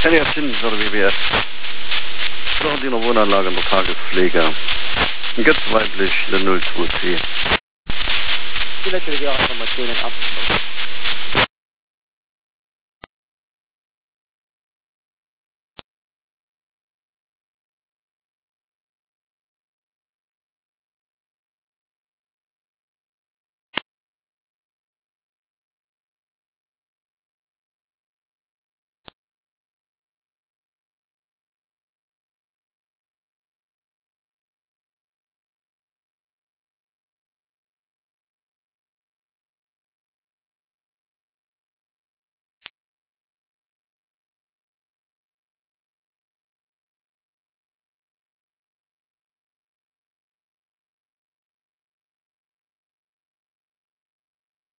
Hellier Sinn für WWF. Bernardiner Wohnanlage in der Tagespflege. Götz weiblich, der 023. Vielleicht will ich auch Informationen ab.